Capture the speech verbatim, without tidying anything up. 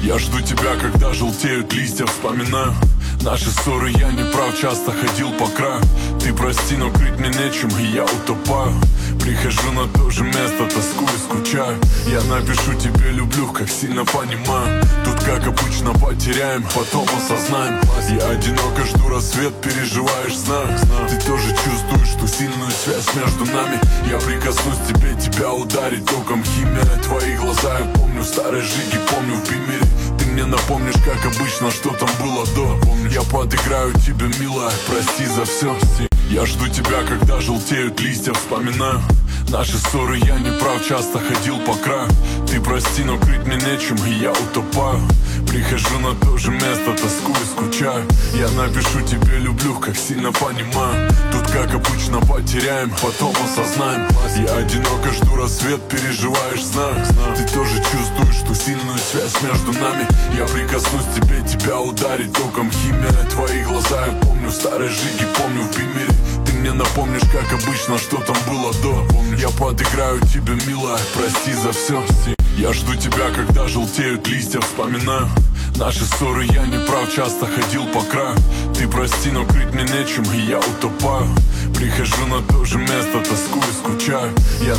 Я жду тебя, когда желтеют листья, вспоминаю наши ссоры, я не прав, часто ходил по краю. Ты прости, но крыть мне нечем, и я утопаю. Прихожу на то же место, тоскую, скучаю. Я напишу тебе люблю, как сильно понимаю. Тут, как обычно, потеряем, потом осознаем. Я одиноко жду рассвет, переживаешь, знаю. Ты тоже чувствуешь ту сильную связь между нами. Я прикоснусь к тебе, тебя ударить током, химия. Твои глаза, я помню старые жиги, помню в Бимере. Ты мне напомнишь, как обычно, что там было до. Я подыграю тебе, милая, прости за все. Я жду тебя, когда желтеют листья, вспоминаю наши ссоры, я не прав, часто ходил по краю. Ты прости, но крыть мне нечем, и я утопаю. Прихожу на то же место, тоскую, скучаю. Я напишу тебе люблю, как сильно понимаю. Тут, как обычно, потеряем, потом осознаем. Я одиноко жду рассвет, переживаешь, знаю. Ты тоже чувствуешь ту сильную связь между нами. Я прикоснусь к тебе, тебя ударить током, химия. Твои глаза, я помню старые жиги, помню в Бимере. Ты мне напомнишь, как обычно, что там было до. Я подыграю тебе, милая, прости за все. Я жду тебя, когда желтеют листья, вспоминаю наши ссоры, я не прав, часто ходил по краю. Ты прости, но крыть мне нечем, и я утопаю. Прихожу на то же место, тоскую, скучаю. Я